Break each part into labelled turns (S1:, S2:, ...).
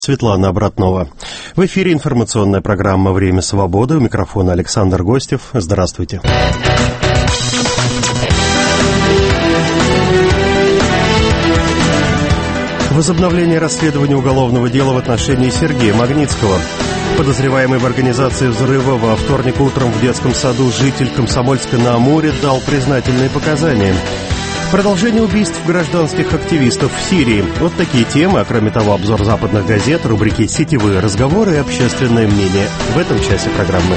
S1: Светлана Обратнова. В эфире информационная программа «Время свободы». У микрофона Александр Гостев. Здравствуйте. Возобновление расследования уголовного дела в отношении Сергея Магнитского. Подозреваемый в организации взрыва во вторник утром в детском саду житель Комсомольска-на-Амуре дал признательные показания. Продолжение убийств гражданских активистов в Сирии. Вот такие темы, а кроме того, обзор западных газет, рубрики «Сетевые разговоры» и «Общественное мнение» в этом часе программы.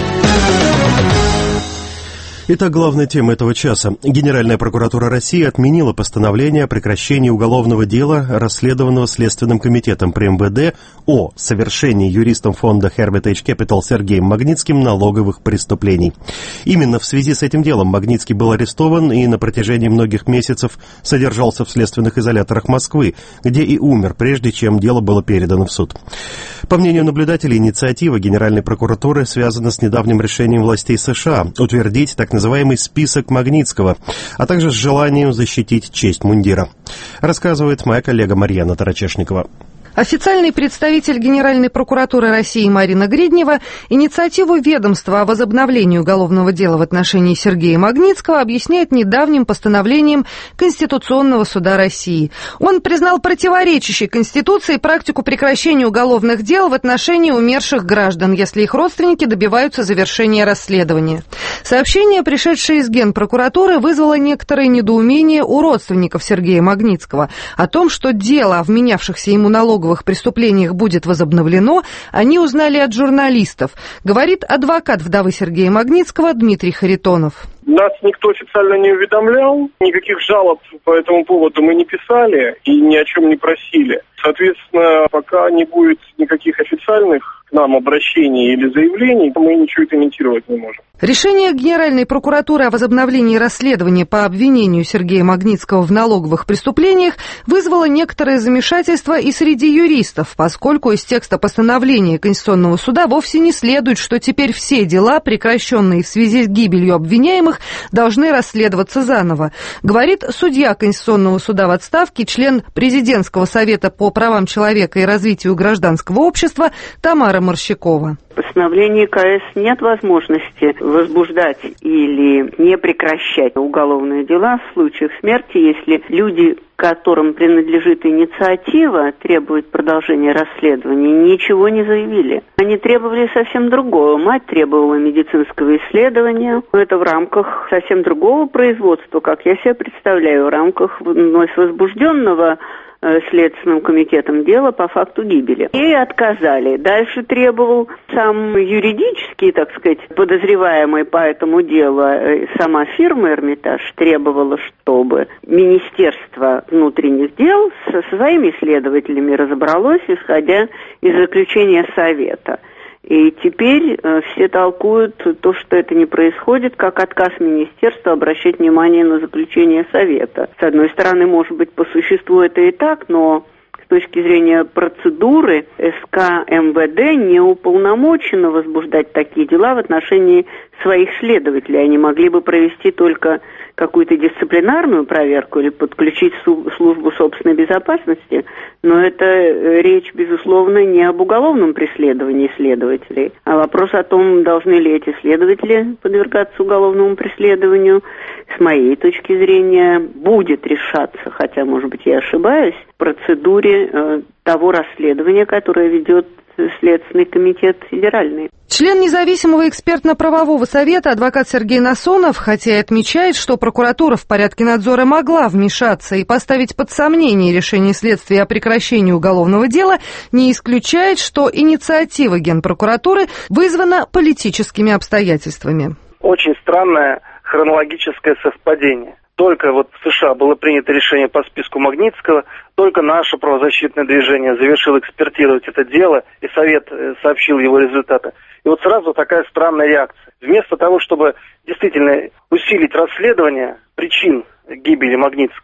S1: Итак, главная тема этого часа. Генеральная прокуратура России отменила постановление о прекращении уголовного дела, расследованного Следственным комитетом при МВД о совершении юристом фонда Hermitage Capital Сергеем Магнитским налоговых преступлений. Именно в связи с этим делом Магнитский был арестован и на протяжении многих месяцев содержался в следственных изоляторах Москвы, где и умер, прежде чем дело было передано в суд. По мнению наблюдателей, инициатива Генеральной прокуратуры связана с недавним решением властей США утвердить так называемый список Магнитского, а также с желанием защитить честь мундира. Рассказывает моя коллега Марьяна Тарачешникова.
S2: Официальный представитель Генеральной прокуратуры России Марина Гриднева инициативу ведомства о возобновлении уголовного дела в отношении Сергея Магнитского объясняет недавним постановлением Конституционного суда России. Он признал противоречащей Конституции практику прекращения уголовных дел в отношении умерших граждан, если их родственники добиваются завершения расследования. Сообщение, пришедшее из Генпрокуратуры, вызвало некоторое недоумение у родственников Сергея Магнитского о том, что дело о вменявшихся ему налоговых преступлениях будет возобновлено, они узнали от журналистов, говорит адвокат вдовы Сергея Магнитского Дмитрий Харитонов.
S3: Нас никто официально не уведомлял, никаких жалоб по этому поводу мы не писали и ни о чем не просили. Соответственно, пока не будет никаких официальных к нам обращений или заявлений, мы ничего комментировать не можем.
S2: Решение Генеральной прокуратуры о возобновлении расследования по обвинению Сергея Магнитского в налоговых преступлениях вызвало некоторое замешательство и среди юристов, поскольку из текста постановления Конституционного суда вовсе не следует, что теперь все дела, прекращенные в связи с гибелью обвиняемых, должны расследоваться заново, говорит судья Конституционного суда в отставке, член Президентского совета по правам человека и развитию гражданского общества Тамара Морщакова.
S4: В постановлении КС нет возможности возбуждать или не прекращать уголовные дела в случаях смерти, если люди, которым принадлежит инициатива, требуют продолжения расследования, ничего не заявили. Они требовали совсем другого. Мать требовала медицинского исследования. Это в рамках совсем другого производства, как я себе представляю, в рамках вновь возбужденного Следственным комитетом дела по факту гибели. Ей отказали. Дальше требовал сам юридический, так сказать, подозреваемый по этому делу, сама фирма «Эрмитаж» требовала, чтобы Министерство внутренних дел со своими следователями разобралось, исходя из заключения Совета. И теперь все толкуют то, что это не происходит, как отказ министерства обращать внимание на заключение Совета. С одной стороны, может быть, по существу это и так, но с точки зрения процедуры СК МВД не уполномочено возбуждать такие дела в отношении своих следователей. Они могли бы провести только какую-то дисциплинарную проверку или подключить службу собственной безопасности, но это речь, безусловно, не об уголовном преследовании следователей, а вопрос о том, должны ли эти следователи подвергаться уголовному преследованию, с моей точки зрения, будет решаться, хотя, может быть, я ошибаюсь, в процедуре того расследования, которое ведет Следственный комитет федеральный.
S2: Член независимого экспертно-правового совета адвокат Сергей Насонов, хотя и отмечает, что прокуратура в порядке надзора могла вмешаться и поставить под сомнение решение следствия о прекращении уголовного дела, не исключает, что инициатива Генпрокуратуры вызвана политическими обстоятельствами.
S3: Очень странное хронологическое совпадение. Только вот в США было принято решение по списку Магнитского, только наше правозащитное движение завершило экспертировать это дело, и Совет сообщил его результаты. И вот сразу такая странная реакция. Вместо того, чтобы действительно усилить расследование причин гибели Магнитского,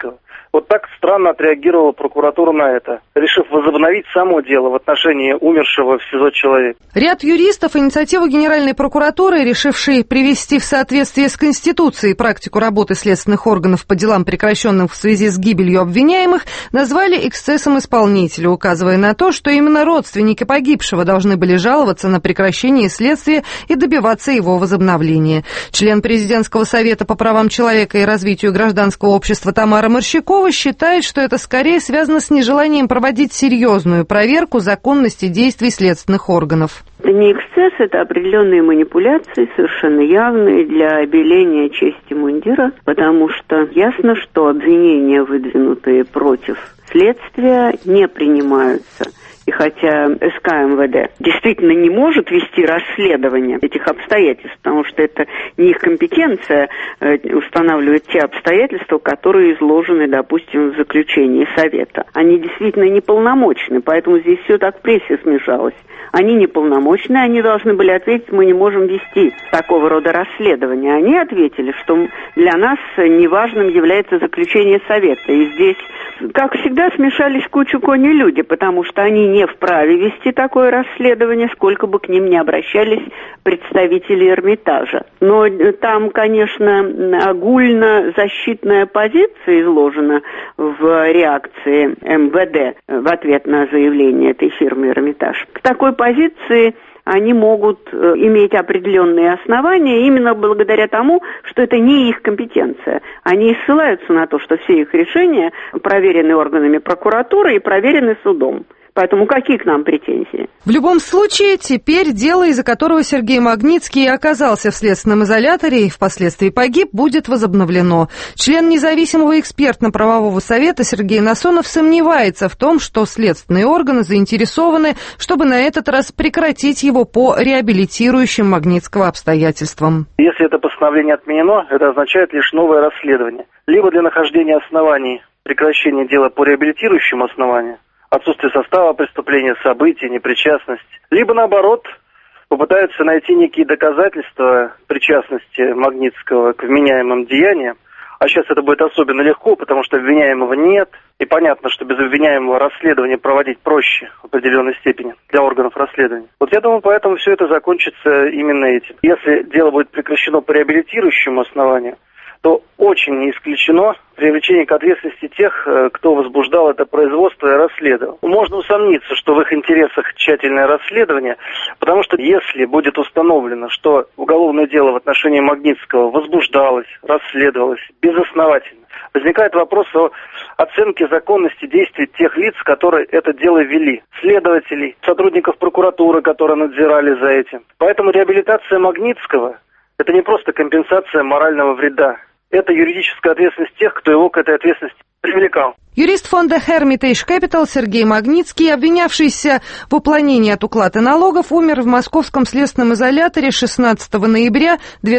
S3: Вот так странно отреагировала прокуратура на это, решив возобновить само дело в отношении умершего в СИЗО человека.
S2: Ряд юристов инициативу Генеральной прокуратуры, решившей привести в соответствие с Конституцией практику работы следственных органов по делам, прекращенным в связи с гибелью обвиняемых, назвали эксцессом исполнителя, указывая на то, что именно родственники погибшего должны были жаловаться на прекращение следствия и добиваться его возобновления. Член Президентского совета по правам человека и развитию гражданского общества Тамара Морщакова считает, что это скорее связано с нежеланием проводить серьезную проверку законности действий следственных органов.
S4: Это не эксцесс, это определенные манипуляции, совершенно явные для обеления чести мундира, потому что ясно, что обвинения, выдвинутые против следствия, не принимаются. И хотя СК МВД действительно не может вести расследование этих обстоятельств, потому что это не их компетенция устанавливать те обстоятельства, которые изложены, допустим, в заключении Совета. Они действительно неполномочны, поэтому здесь все так в прессе смешалось. Они неполномочны, они должны были ответить, мы не можем вести такого рода расследование. Они ответили, что для нас неважным является заключение Совета. И здесь, как всегда, смешались кучу кони люди, потому что они не вправе вести такое расследование, сколько бы к ним ни обращались представители Эрмитажа. Но там, конечно, огульно защитная позиция изложена в реакции МВД в ответ на заявление этой фирмы Эрмитаж. К такой позиции они могут иметь определенные основания именно благодаря тому, что это не их компетенция. Они ссылаются на то, что все их решения проверены органами прокуратуры и проверены судом. Поэтому какие к нам претензии?
S2: В любом случае, теперь дело, из-за которого Сергей Магнитский оказался в следственном изоляторе и впоследствии погиб, будет возобновлено. Член независимого экспертно-правового совета Сергей Насонов сомневается в том, что следственные органы заинтересованы, чтобы на этот раз прекратить его по реабилитирующим Магнитского обстоятельствам.
S3: Если это постановление отменено, это означает лишь новое расследование. Либо для нахождения оснований прекращения дела по реабилитирующему основанию, отсутствие состава преступления, событий, непричастность. Либо, наоборот, попытаются найти некие доказательства причастности Магнитского к вменяемым деяниям. А сейчас это будет особенно легко, потому что обвиняемого нет. И понятно, что без обвиняемого расследование проводить проще в определенной степени для органов расследования. Вот я думаю, поэтому все это закончится именно этим. Если дело будет прекращено по реабилитирующему основанию, то очень не исключено привлечение к ответственности тех, кто возбуждал это производство и расследовал. Можно усомниться, что в их интересах тщательное расследование, потому что если будет установлено, что уголовное дело в отношении Магнитского возбуждалось, расследовалось безосновательно, возникает вопрос о оценке законности действий тех лиц, которые это дело вели. Следователей, сотрудников прокуратуры, которые надзирали за этим. Поэтому реабилитация Магнитского – это не просто компенсация морального вреда. Это юридическая ответственность тех, кто его к этой ответственности привлекал.
S2: Юрист фонда Hermitage Capital Сергей Магнитский, обвинявшийся в уклонении от уплаты налогов, умер в московском следственном изоляторе 16 ноября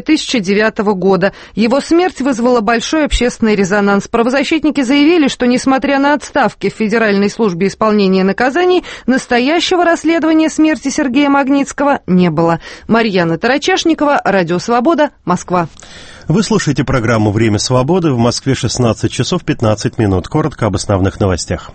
S2: 2009 года. Его смерть вызвала большой общественный резонанс. Правозащитники заявили, что, несмотря на отставки в Федеральной службе исполнения наказаний, настоящего расследования смерти Сергея Магнитского не было. Марьяна Тарачешникова, Радио Свобода, Москва.
S1: Вы слушаете программу «Время свободы». В Москве 16 часов 15 минут. Коротко об основных новостях.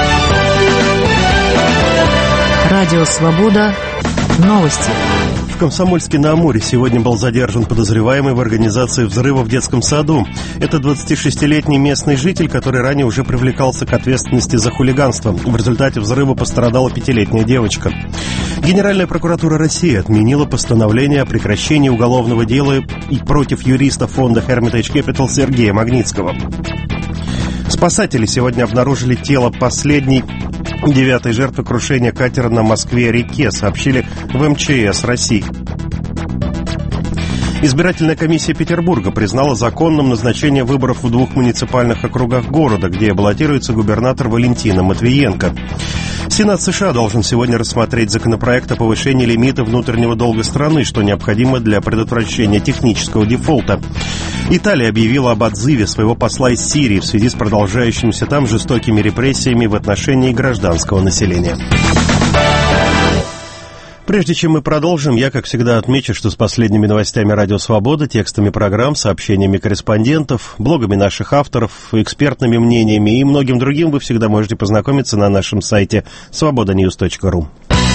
S5: Радио «Свобода». Новости.
S1: В Комсомольске-на-Амуре сегодня был задержан подозреваемый в организации взрыва в детском саду. Это 26-летний местный житель, который ранее уже привлекался к ответственности за хулиганство. В результате взрыва пострадала 5-летняя девочка. Генеральная прокуратура России отменила постановление о прекращении уголовного дела и против юриста фонда Hermitage Capital Сергея Магнитского. Спасатели сегодня обнаружили тело последней 9-й жертвы крушения катера на Москве-реке, сообщили в МЧС России. Избирательная комиссия Петербурга признала законным назначение выборов в 2 муниципальных округах города, где баллотируется губернатор Валентина Матвиенко. Сенат США должен сегодня рассмотреть законопроект о повышении лимита внутреннего долга страны, что необходимо для предотвращения технического дефолта. Италия объявила об отзыве своего посла из Сирии в связи с продолжающимися там жестокими репрессиями в отношении гражданского населения. Прежде чем мы продолжим, я, как всегда, отмечу, что с последними новостями «Радио Свобода», текстами программ, сообщениями корреспондентов, блогами наших авторов, экспертными мнениями и многим другим вы всегда можете познакомиться на нашем сайте svobodanews.ru.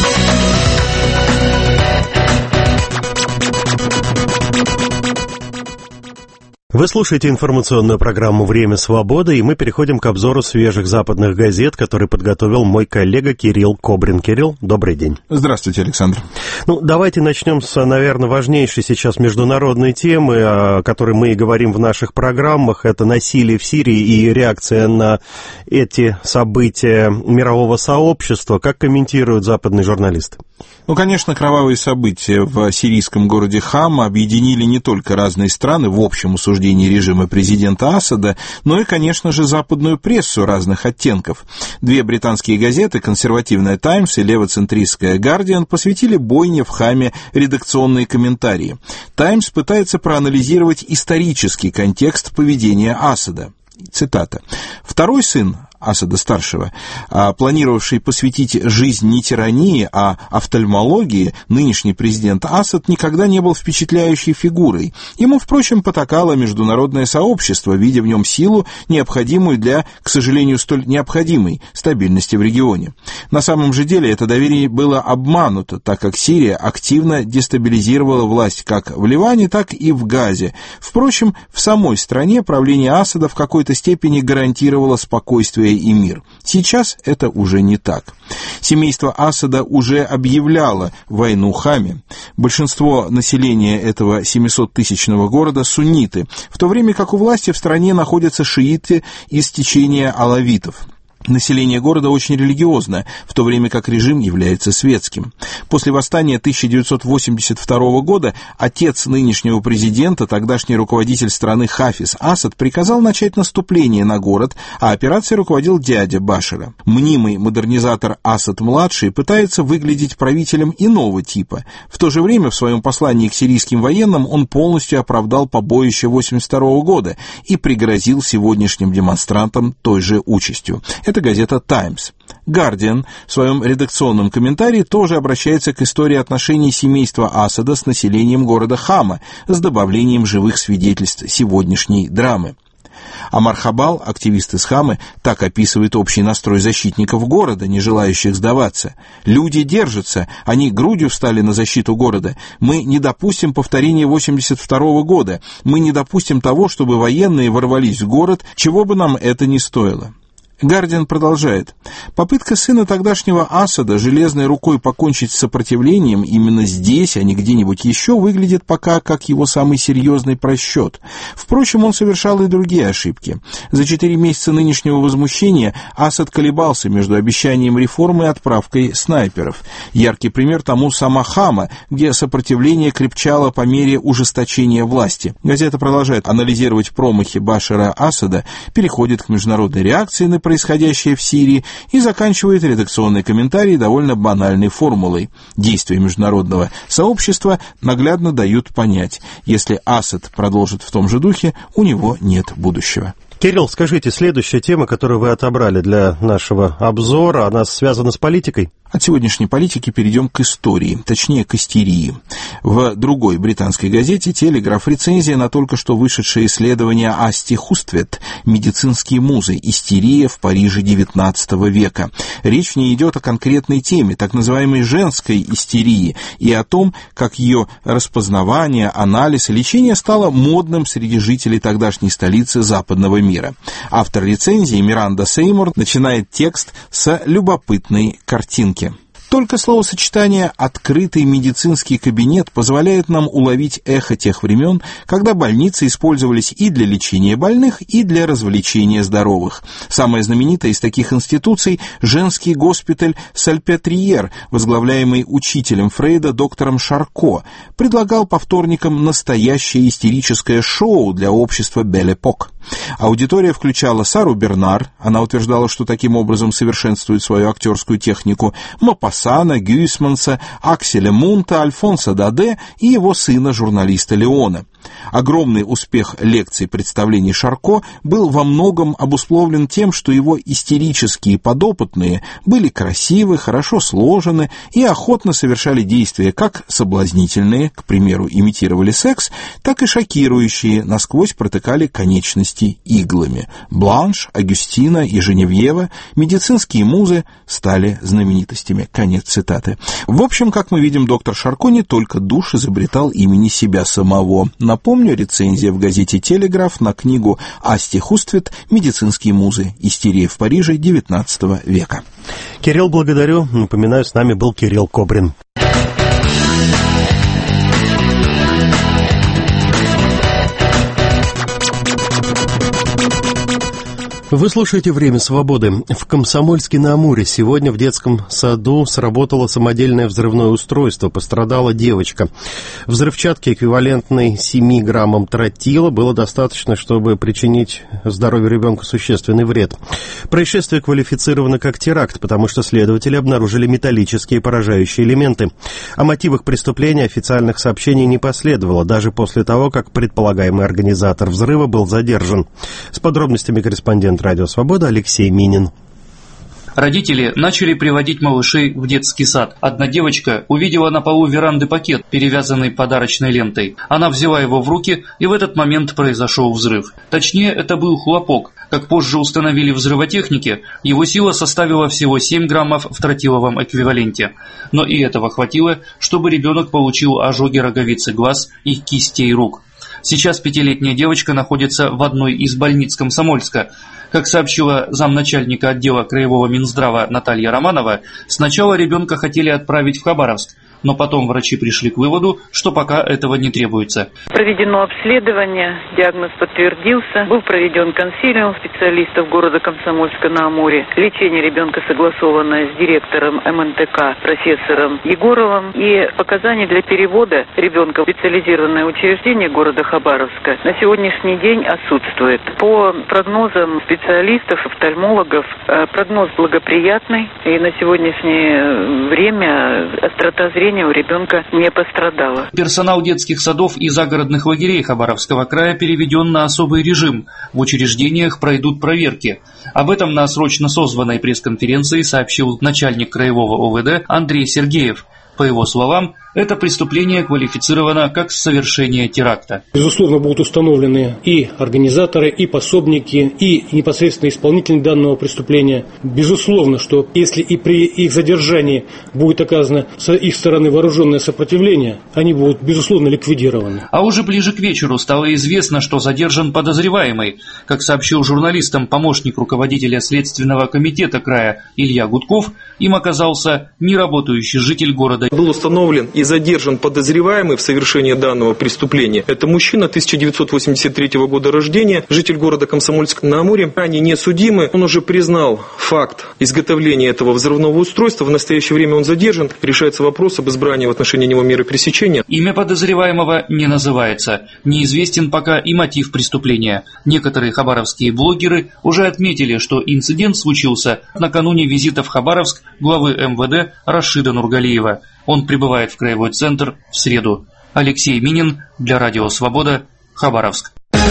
S1: Вы слушаете информационную программу «Время свободы», и мы переходим к обзору свежих западных газет, который подготовил мой коллега Кирилл Кобрин. Кирилл, добрый день.
S6: Здравствуйте, Александр.
S1: Давайте начнем с, наверное, важнейшей сейчас международной темы, о которой мы и говорим в наших программах. Это насилие в Сирии и реакция на эти события мирового сообщества. Как комментируют западные журналисты?
S6: Конечно, кровавые события в сирийском городе Хама объединили не только разные страны в общем осуждении режима президента Асада, но и, конечно же, западную прессу разных оттенков. Две британские газеты, консервативная «Таймс» и левоцентристская «Гардиан», посвятили бойне в Хаме редакционные комментарии. «Таймс» пытается проанализировать исторический контекст поведения Асада. Цитата. «Второй сын Асада-старшего, планировавший посвятить жизнь не тирании, а офтальмологии, нынешний президент Асад никогда не был впечатляющей фигурой. Ему, впрочем, потакало международное сообщество, видя в нем силу, необходимую для, к сожалению, столь необходимой стабильности в регионе. На самом же деле это доверие было обмануто, так как Сирия активно дестабилизировала власть как в Ливане, так и в Газе. Впрочем, в самой стране правление Асада в какой-то степени гарантировало спокойствие и мир. Сейчас это уже не так. Семейство Асада уже объявляло войну Хаме. Большинство населения этого 700-тысячного города — сунниты, в то время как у власти в стране находятся шииты из течения алавитов. Население города очень религиозное, в то время как режим является светским. После восстания 1982 года отец нынешнего президента, тогдашний руководитель страны Хафиз Асад, приказал начать наступление на город, а операцией руководил дядя Башара. Мнимый модернизатор Асад-младший пытается выглядеть правителем иного типа. В то же время в своем послании к сирийским военным он полностью оправдал побоище 1982 года и пригрозил сегодняшним демонстрантам той же участью. Это газета «Таймс». «Гардиан» в своем редакционном комментарии тоже обращается к истории отношений семейства Асада с населением города Хама с добавлением живых свидетельств сегодняшней драмы. Амар Хабал, активист из Хамы, так описывает общий настрой защитников города, не желающих сдаваться. «Люди держатся, они грудью встали на защиту города. Мы не допустим повторения 1982 года. Мы не допустим того, чтобы военные ворвались в город, чего бы нам это ни стоило». Гардиан продолжает. Попытка сына тогдашнего Асада железной рукой покончить с сопротивлением именно здесь, а не где-нибудь еще, выглядит пока как его самый серьезный просчет. Впрочем, он совершал и другие ошибки. За 4 месяца нынешнего возмущения Асад колебался между обещанием реформы и отправкой снайперов. Яркий пример тому сама Хама, где сопротивление крепчало по мере ужесточения власти. Газета продолжает анализировать промахи Башара Асада, переходит к международной реакции на происходящее в Сирии и заканчивает редакционный комментарий довольно банальной формулой. Действия международного сообщества наглядно дают понять, если Асад продолжит в том же духе, у него нет будущего.
S1: Кирилл, скажите, следующая тема, которую вы отобрали для нашего обзора, она связана с политикой?
S6: От сегодняшней политики перейдем к истории, точнее к истерии. В другой британской газете «Телеграф» рецензия на только что вышедшее исследование Асти Хуствет «Медицинские музы. Истерия в Париже XIX века». Речь не идет о конкретной теме, так называемой женской истерии, и о том, как ее распознавание, анализ и лечение стало модным среди жителей тогдашней столицы западного мира. Автор рецензии Миранда Сеймур начинает текст с любопытной картинки. Только словосочетание «открытый медицинский кабинет» позволяет нам уловить эхо тех времен, когда больницы использовались и для лечения больных, и для развлечения здоровых. Самая знаменитая из таких институций – женский госпиталь Сальпетриер, возглавляемый учителем Фрейда доктором Шарко, предлагал по вторникам настоящее истерическое шоу для общества Бель-Эпок. Аудитория включала Сару Бернар, она утверждала, что таким образом совершенствует свою актерскую технику, Мопассана, Гюйсманса, Акселя Мунта, Альфонса Даде и его сына, журналиста Леона. Огромный успех лекций представлений Шарко был во многом обусловлен тем, что его истерические подопытные были красивы, хорошо сложены и охотно совершали действия как соблазнительные, к примеру, имитировали секс, так и шокирующие, насквозь протыкали конечности иглами. Бланш, Агюстина и Женевьева, медицинские музы, стали знаменитостями. Конец цитаты. В общем, как мы видим, доктор Шарко не только душ изобретал имени себя самого. Напомню, рецензия в газете «Телеграф» на книгу Асти Хуствет «Медицинские музы. Истерия в Париже XIX века».
S1: Кирилл, благодарю. Напоминаю, с нами был Кирилл Кобрин. Вы слушаете «Время свободы». В Комсомольске-на-Амуре сегодня в детском саду сработало самодельное взрывное устройство. Пострадала девочка. Взрывчатки, эквивалентной 7 граммам тротила, было достаточно, чтобы причинить здоровью ребенка существенный вред. Происшествие квалифицировано как теракт, потому что следователи обнаружили металлические поражающие элементы. О мотивах преступления официальных сообщений не последовало, даже после того, как предполагаемый организатор взрыва был задержан. С подробностями корреспондент «Радио Свобода» Алексей Минин.
S7: Родители начали приводить малышей в детский сад. Одна девочка увидела на полу веранды пакет, перевязанный подарочной лентой. Она взяла его в руки, и в этот момент произошел взрыв. Точнее, это был хлопок. Как позже установили взрывотехники, его сила составила всего 7 граммов в тротиловом эквиваленте. Но и этого хватило, чтобы ребенок получил ожоги роговицы глаз и кистей рук. Сейчас 5-летняя девочка находится в одной из больниц Комсомольска. Как сообщила замначальника отдела Краевого Минздрава Наталья Романова, сначала ребенка хотели отправить в Хабаровск, но потом врачи пришли к выводу, что пока этого не требуется.
S4: Проведено обследование, диагноз подтвердился, был проведен консилиум специалистов города Комсомольска-на-Амуре. Лечение ребенка согласовано с директором МНТК профессором Егоровым, и показания для перевода ребенка в специализированное учреждение города Хабаровска на сегодняшний день отсутствует. По прогнозам специалистов, офтальмологов, прогноз благоприятный, и на сегодняшнее время острота зрения у ребенка не пострадала.
S7: Персонал детских садов и загородных лагерей Хабаровского края переведен на особый режим. В учреждениях пройдут проверки. Об этом на срочно созванной пресс-конференции сообщил начальник краевого ОВД Андрей Сергеев. По его словам, это преступление квалифицировано как совершение теракта.
S8: Безусловно, будут установлены и организаторы, и пособники, и непосредственно исполнители данного преступления. Безусловно, что если и при их задержании будет оказано с их стороны вооруженное сопротивление, они будут, безусловно, ликвидированы.
S7: А уже ближе к вечеру стало известно, что задержан подозреваемый. Как сообщил журналистам помощник руководителя Следственного комитета края Илья Гудков, им оказался неработающий житель города.
S9: Был установлен и задержан подозреваемый в совершении данного преступления. Это мужчина 1983 года рождения, житель города Комсомольск-на-Амуре, ранее не судимый. Он уже признал факт изготовления этого взрывного устройства. В настоящее время он задержан. Решается вопрос об избрании в отношении него меры пресечения.
S7: Имя подозреваемого не называется. Неизвестен пока и мотив преступления. Некоторые хабаровские блогеры уже отметили, что инцидент случился накануне визита в Хабаровск главы МВД Рашида Нургалиева. Он прибывает в краевой центр в среду. Алексей Минин для Радио Свобода, Хабаровск.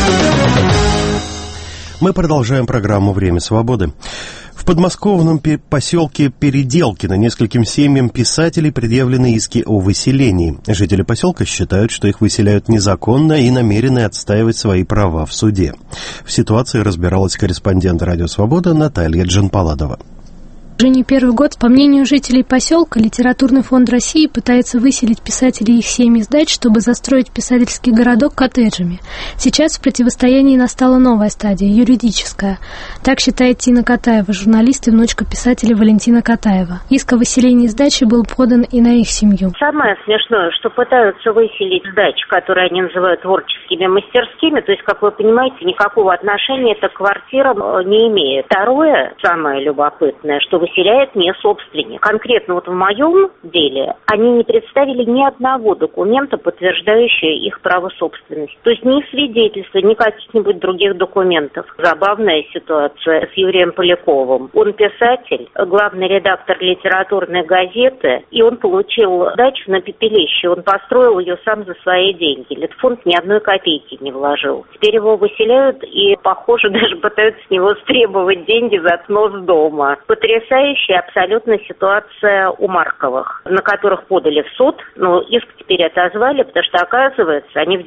S1: Мы продолжаем программу «Время свободы». В подмосковном поселке Переделкино нескольким семьям писателей предъявлены иски о выселении. Жители поселка считают, что их выселяют незаконно и намерены отстаивать свои права в суде. В ситуации разбиралась корреспондент «Радио Свобода» Наталья Джанпаладова.
S10: Уже не первый год, по мнению жителей поселка, Литературный фонд России пытается выселить писателей и их семьи с дач, чтобы застроить писательский городок коттеджами. Сейчас в противостоянии настала новая стадия, юридическая. Так считает Тина Катаева, журналист и внучка писателя Валентина Катаева. Иск о выселении с дачи был подан и на их семью.
S11: Самое смешное, что пытаются выселить с дач, которые они называют творческими мастерскими, то есть, как вы понимаете, никакого отношения эта квартира не имеет. Второе, самое любопытное, что выселяет не собственник. Конкретно вот в моем деле они не представили ни одного документа, подтверждающего их право собственности. То есть ни свидетельства, ни каких-нибудь других документов. Забавная ситуация с Юрием Поляковым. Он писатель, главный редактор литературной газеты, и он получил дачу на Пепелище. Он построил ее сам за свои деньги. Литфонд ни одной копейки не вложил. Теперь его выселяют и, похоже, даже пытаются с него стребовать деньги за снос дома. Потрясающая абсолютно ситуация у Марковых, на которых подали в суд, но иск теперь отозвали, потому что, оказывается, они в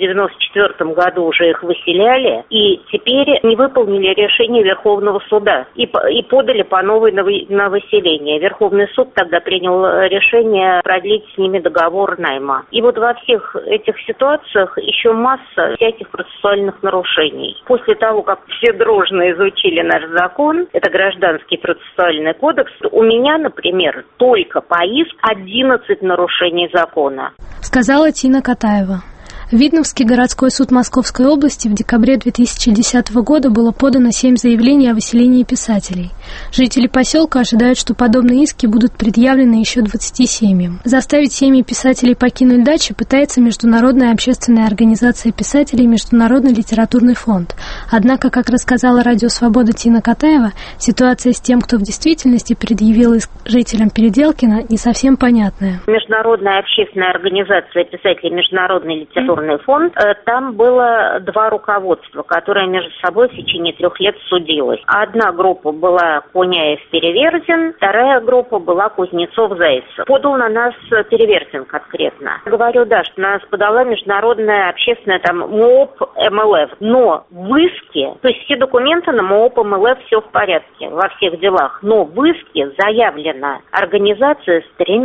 S11: 94 году уже их выселяли, и теперь не выполнили решение Верховного суда и подали по новой на выселение. Верховный суд тогда принял решение продлить с ними договор найма. И вот во всех этих ситуациях еще масса всяких процессуальных нарушений. После того, как все дружно изучили наш закон, это Гражданский процессуальный кодекс, у меня, например, только по иску 11 нарушений закона.
S10: Сказала Тина Катаева. В Видновский городской суд Московской области в декабре 2010 года было подано 7 заявлений о выселении писателей. Жители поселка ожидают, что подобные иски будут предъявлены еще 20 семьям. Заставить семьи писателей покинуть дачи пытается Международная общественная организация писателей «Международный литературный фонд». Однако, как рассказала Радио Свобода Тина Катаева, ситуация с тем, кто в действительности предъявил иск жителям Переделкина, не совсем понятная.
S11: Международная общественная организация писателей «Международный литературный фонд», там было 2 руководства, которые между собой в течение 3 лет судилось. Одна группа была Куняев-Переверзин, вторая группа была Кузнецов-Зайцев. Подал на нас Переверзин конкретно. Говорю, да, что нас подала международная общественная МООП МЛФ. Но в иске, то есть все документы на МООП МЛФ, все в порядке во всех делах. Но в иске заявлена организация с 3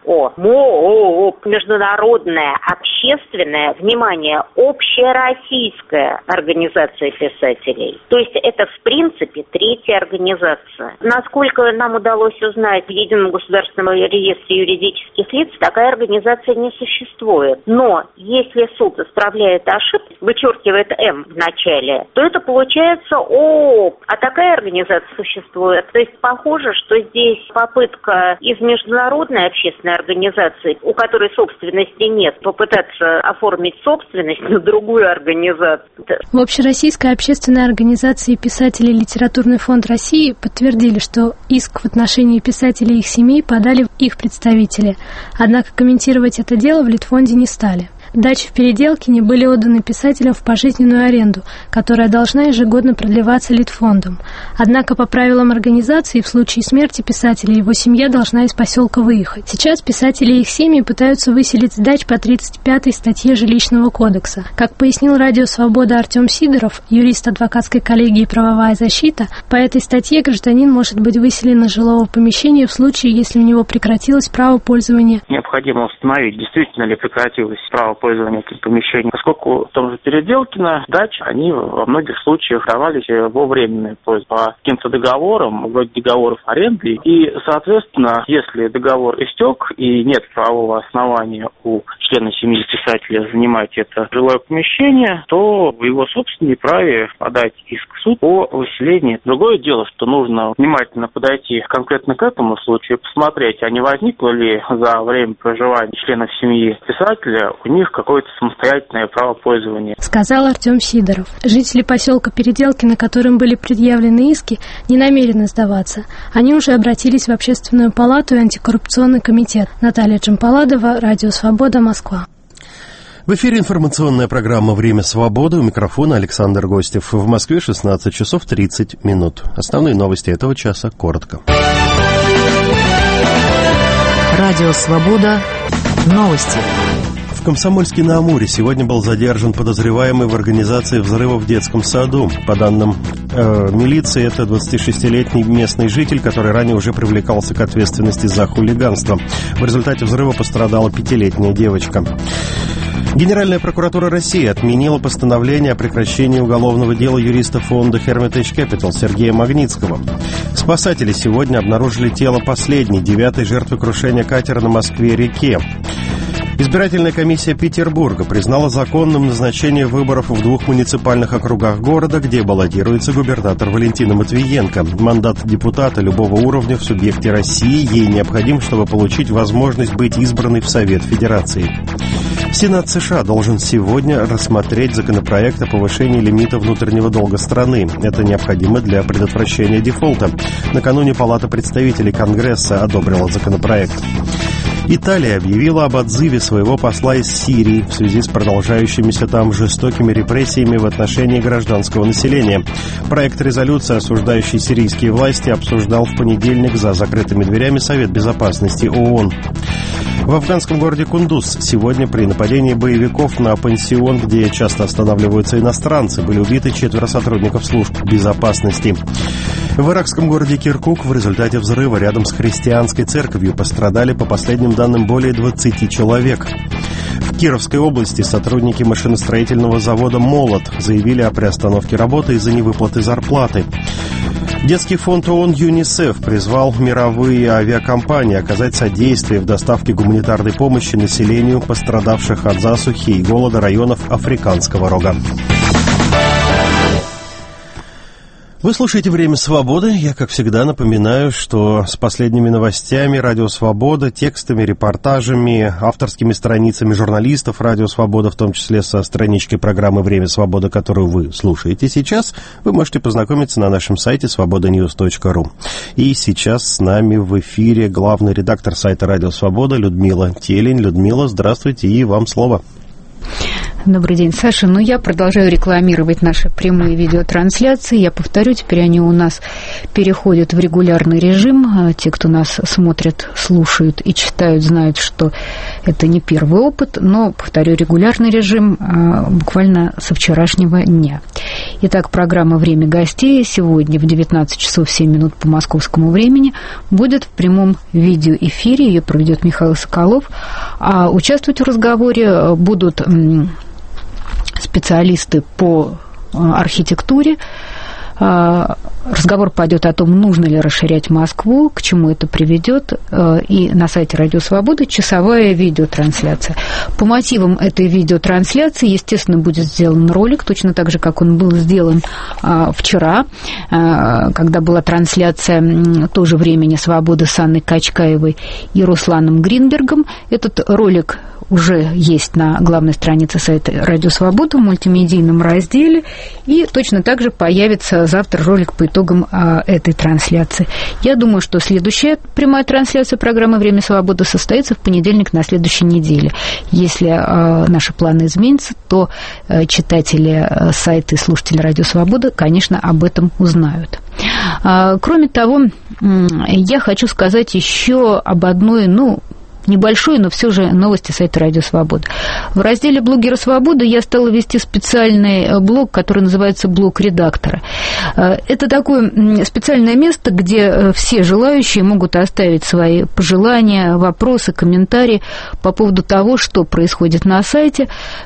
S11: МООП, международная, общественная, внимание, общероссийская организация писателей. То есть это, в принципе, 3-я организация. Насколько нам удалось узнать, в Едином государственном реестре юридических лиц такая организация не существует. Но если суд исправляет ошибку, вычеркивает М в начале, то это получается ООП, а такая организация существует. То есть похоже, что здесь попытка из международной общественной организации, у которой собственности нет, попытаться оформить собственность на другую организацию.
S10: В Общероссийской общественной организации писателей «Литературный фонд России» подтвердили, что иск в отношении писателей и их семей подали их представители. Однако комментировать это дело в Литфонде не стали. Дачи в Переделкине были отданы писателям в пожизненную аренду, которая должна ежегодно продлеваться Литфондом. Однако по правилам организации в случае смерти писателя его семья должна из поселка выехать. Сейчас писатели и их семьи пытаются выселить с дач по 35-й статье Жилищного кодекса. Как пояснил Радио Свобода Артем Сидоров, юрист адвокатской коллегии «Правовая защита», по этой статье гражданин может быть выселен из жилого помещения в случае, если у него прекратилось право пользования.
S12: Необходимо установить, действительно ли прекратилось право пользования этим помещением. Поскольку в том же Переделкино дачи, они во многих случаях давались во временное пользование по каким-то договорам, вроде договоров аренды. И, соответственно, если договор истек и нет правового основания у члена семьи писателя занимать это жилое помещение, то в его собственном праве подать иск в суд о выселении. Другое дело, что нужно внимательно подойти конкретно к этому случаю, посмотреть, а не возникло ли за время проживания членов семьи писателя у них какое-то самостоятельное право пользования.
S10: Сказал Артем Сидоров. Жители поселка Переделкино, которым были предъявлены иски, не намерены сдаваться. Они уже обратились в Общественную палату и антикоррупционный комитет. Наталья Джампаладова, Радио Свобода, Москва.
S1: В эфире информационная программа «Время свободы». У микрофона Александр Гостев. В Москве 16 часов 30 минут. Основные новости этого часа коротко.
S5: Радио Свобода. Новости.
S1: В Комсомольске-на-Амуре сегодня был задержан подозреваемый в организации взрыва в детском саду. По данным милиции, это 26-летний местный житель, который ранее уже привлекался к ответственности за хулиганство. В результате взрыва пострадала 5-летняя девочка. Генеральная прокуратура России отменила постановление о прекращении уголовного дела юриста фонда Hermitage Capital Сергея Магнитского. Спасатели сегодня обнаружили тело последней, 9-й жертвы крушения катера на Москве-реке. Избирательная комиссия Петербурга признала законным назначение выборов в 2 муниципальных округах города, где баллотируется губернатор Валентина Матвиенко. Мандат депутата любого уровня в субъекте России ей необходим, чтобы получить возможность быть избранной в Совет Федерации. Сенат США должен сегодня рассмотреть законопроект о повышении лимита внутреннего долга страны. Это необходимо для предотвращения дефолта. Накануне Палата представителей Конгресса одобрила законопроект. Италия объявила об отзыве своего посла из Сирии в связи с продолжающимися там жестокими репрессиями в отношении гражданского населения. Проект резолюции, осуждающий сирийские власти, обсуждал в понедельник за закрытыми дверями Совет Безопасности ООН. В афганском городе Кундуз сегодня при нападении боевиков на пансион, где часто останавливаются иностранцы, были убиты 4 сотрудников служб безопасности. В иракском городе Киркук в результате взрыва рядом с христианской церковью пострадали, по последним данным, более 20 человек. В Кировской области сотрудники машиностроительного завода «Молот» заявили о приостановке работы из-за невыплаты зарплаты. Детский фонд ООН ЮНИСЕФ призвал мировые авиакомпании оказать содействие в доставке гуманитарной помощи населению пострадавших от засухи и голода районов Африканского рога. Вы слушаете «Время свободы». Я, как всегда, напоминаю, что с последними новостями «Радио Свобода», текстами, репортажами, авторскими страницами журналистов «Радио Свобода», в том числе со страничкой программы «Время свободы», которую вы слушаете сейчас, вы можете познакомиться на нашем сайте svobodanews.ru. И сейчас с нами в эфире главный редактор сайта «Радио Свобода» Людмила Телень. Людмила, здравствуйте, и вам слово.
S13: Добрый день, Саша. Я продолжаю рекламировать наши прямые видеотрансляции. Я повторю, теперь они у нас переходят в регулярный режим. Те, кто нас смотрят, слушают и читают, знают, что это не первый опыт, но, повторю, регулярный режим буквально со вчерашнего дня. Итак, программа «Время гостей» сегодня в 19 часов 7 минут по московскому времени будет в прямом видеоэфире. Ее проведет Михаил Соколов. А участвовать в разговоре будут специалисты по архитектуре. Разговор пойдет о том, нужно ли расширять Москву, к чему это приведет. И на сайте «Радио Свобода» часовая видеотрансляция. По мотивам этой видеотрансляции, естественно, будет сделан ролик, точно так же, как он был сделан вчера, когда была трансляция тоже «Времени свободы» с Анной Качкаевой и Русланом Гринбергом. Этот ролик уже есть на главной странице сайта «Радио Свобода» в мультимедийном разделе. И точно так же появится завтра ролик по итогам этой трансляции. Я думаю, что следующая прямая трансляция программы «Время свободы» состоится в понедельник на следующей неделе. Если наши планы изменятся, то читатели сайта и слушатели «Радио Свобода», конечно, об этом узнают. Кроме того, я хочу сказать еще об одной, небольшой, но все же новости сайта «Радио Свобода». В разделе «Блогеры Свободы» я стала вести специальный блог, который называется «Блог редактора». Это такое специальное место, где все желающие могут оставить свои пожелания, вопросы, комментарии по поводу того, что происходит на сайте.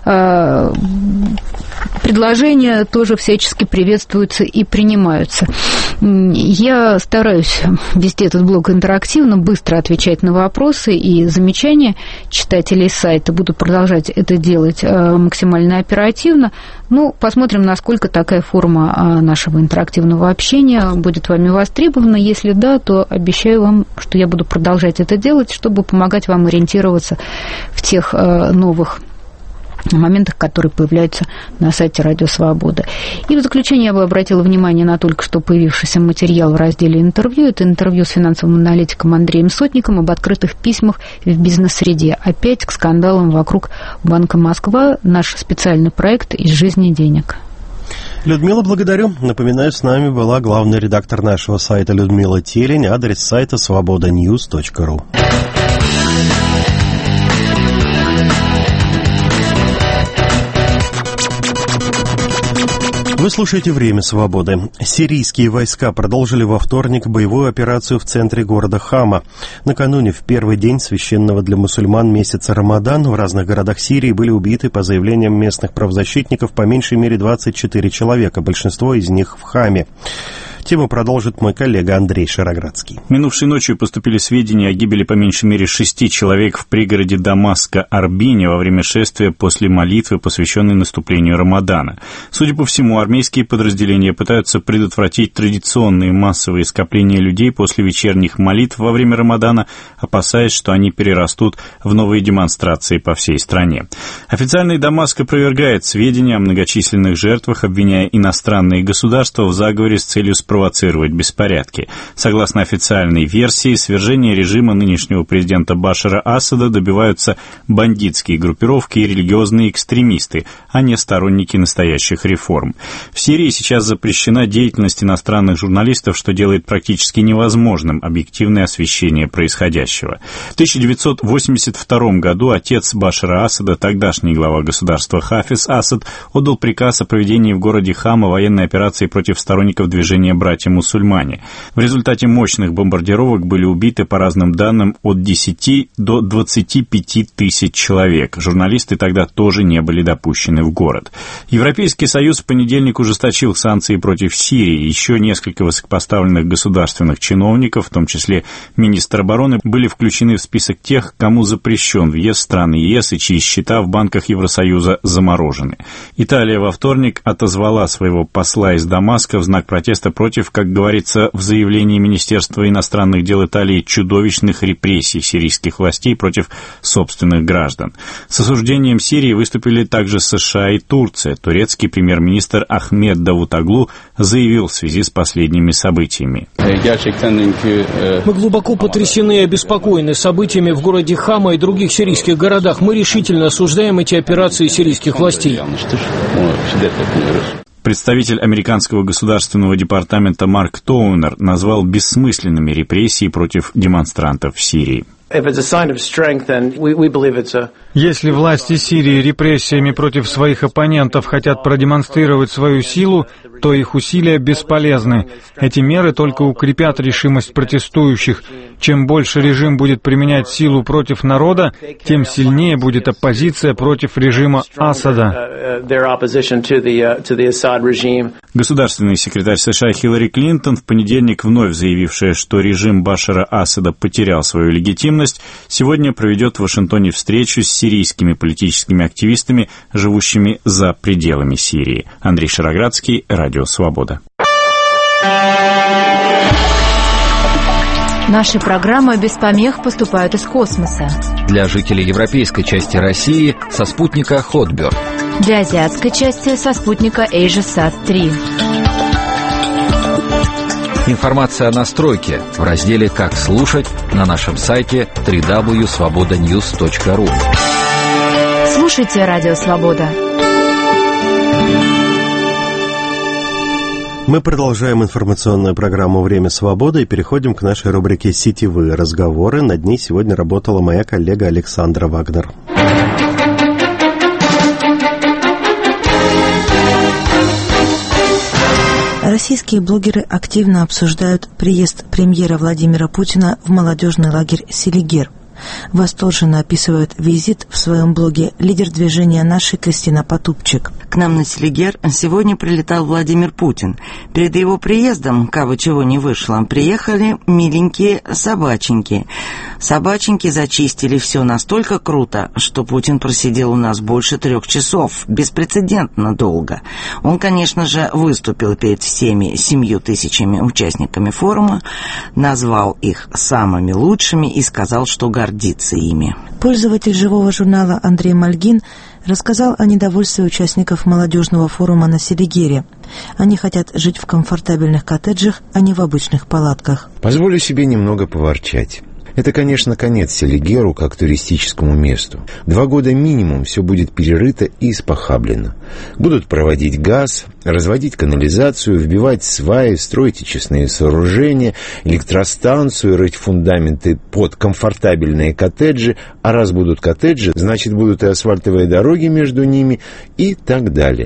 S13: Предложения тоже всячески приветствуются и принимаются. Я стараюсь вести этот блог интерактивно, быстро отвечать на вопросы и замечания читателей сайта. Буду продолжать это делать максимально оперативно. Посмотрим, насколько такая форма нашего интерактивного общения будет вами востребована. Если да, то обещаю вам, что я буду продолжать это делать, чтобы помогать вам ориентироваться в тех новых моментах, которые появляются на сайте «Радио Свобода». И в заключение я бы обратила внимание на только что появившийся материал в разделе «Интервью». Это интервью с финансовым аналитиком Андреем Сотником об открытых письмах в бизнес-среде. Опять к скандалам вокруг Банка Москва. Наш специальный проект «Из жизни денег».
S1: Людмила, благодарю. Напоминаю, с нами была главный редактор нашего сайта Людмила Телень. Адрес сайта svobodanews.ru. Вы слушаете «Время свободы». Сирийские войска продолжили во вторник боевую операцию в центре города Хама. Накануне, в первый день священного для мусульман месяца Рамадан, в разных городах Сирии были убиты, по заявлениям местных правозащитников, по меньшей мере 24 человека, большинство из них в Хаме. Тему продолжит мой коллега Андрей Шароградский.
S14: Минувшей ночью поступили сведения о гибели по меньшей мере 6 человек в пригороде Дамаска Арбине во время шествия после молитвы, посвященной наступлению Рамадана. Судя по всему, армейские подразделения пытаются предотвратить традиционные массовые скопления людей после вечерних молитв во время Рамадана, опасаясь, что они перерастут в новые демонстрации по всей стране. Официальный Дамаск опровергает сведения о многочисленных жертвах, обвиняя иностранные государства в заговоре с целью спровоцировать беспорядки. Согласно официальной версии, свержения режима нынешнего президента Башара Асада добиваются бандитские группировки и религиозные экстремисты, а не сторонники настоящих реформ. В Сирии сейчас запрещена деятельность иностранных журналистов, что делает практически невозможным объективное освещение происходящего. В 1982 году отец Башара Асада, тогдашний глава государства Хафиз Асад, отдал приказ о проведении в городе Хама военной операции против сторонников движения «Братья-мусульмане». В результате мощных бомбардировок были убиты, по разным данным, от 10 до 25 тысяч человек. Журналисты тогда тоже не были допущены в город. Европейский Союз в понедельник ужесточил санкции против Сирии. Еще несколько высокопоставленных государственных чиновников, в том числе министр обороны, были включены в список тех, кому запрещен въезд в страны ЕС и чьи счета в банках Евросоюза заморожены. Италия во вторник отозвала своего посла из Дамаска в знак протеста против, как говорится в заявлении Министерства иностранных дел Италии, чудовищных репрессий сирийских властей против собственных граждан. С осуждением Сирии выступили также США и Турция. Турецкий премьер-министр Ахмед Давутоглу заявил в связи с последними событиями.
S8: Мы глубоко потрясены и обеспокоены событиями в городе Хама и других сирийских городах. Мы решительно осуждаем эти операции сирийских властей.
S14: Представитель американского государственного департамента Марк Тоунер назвал бессмысленными репрессии против демонстрантов в Сирии.
S15: Если власти Сирии репрессиями против своих оппонентов хотят продемонстрировать свою силу, то их усилия бесполезны. Эти меры только укрепят решимость протестующих. Чем больше режим будет применять силу против народа, тем сильнее будет оппозиция против режима Асада.
S14: Государственный секретарь США Хиллари Клинтон, в понедельник вновь заявившая, что режим Башара Асада потерял свою легитимность, сегодня проведет в Вашингтоне встречу с сирийскими политическими активистами, живущими за пределами Сирии. Андрей Шароградский, Радио Свобода.
S5: Наши программы без помех поступают из космоса.
S16: Для жителей европейской части России со спутника Хотберг.
S5: Для азиатской части со спутника AsiaSat-3.
S16: Информация о настройке в разделе «Как слушать» на нашем сайте www.svobodanews.ru.
S5: Слушайте Радио Свобода.
S1: Мы продолжаем информационную программу «Время свободы» и переходим к нашей рубрике «Сетевые разговоры». Над ней сегодня работала моя коллега Александра Вагнер.
S17: Российские блогеры активно обсуждают приезд премьера Владимира Путина в молодежный лагерь «Селигер». Восторженно описывает визит в своем блоге лидер движения «Наши» Кристина Потупчик.
S18: К нам на Селигер сегодня прилетал Владимир Путин. Перед его приездом, кабы чего не вышло, приехали миленькие собаченьки. Собаченьки зачистили все настолько круто, что Путин просидел у нас больше 3 часов. Беспрецедентно долго. Он, конечно же, выступил перед всеми 7 тысячами участниками форума, назвал их самыми лучшими и сказал, что гордится ими.
S17: Пользователь живого журнала Андрей Мальгин рассказал о недовольстве участников молодежного форума на Селигере. Они хотят жить в комфортабельных коттеджах, а не в обычных палатках.
S19: Позволю себе немного поворчать. Это, конечно, конец Селигеру как туристическому месту. 2 года минимум все будет перерыто и испохаблено. Будут проводить газ, разводить канализацию, вбивать сваи, строить очистные сооружения, электростанцию, рыть фундаменты под комфортабельные коттеджи. А раз будут коттеджи, значит, будут и асфальтовые дороги между ними и так далее.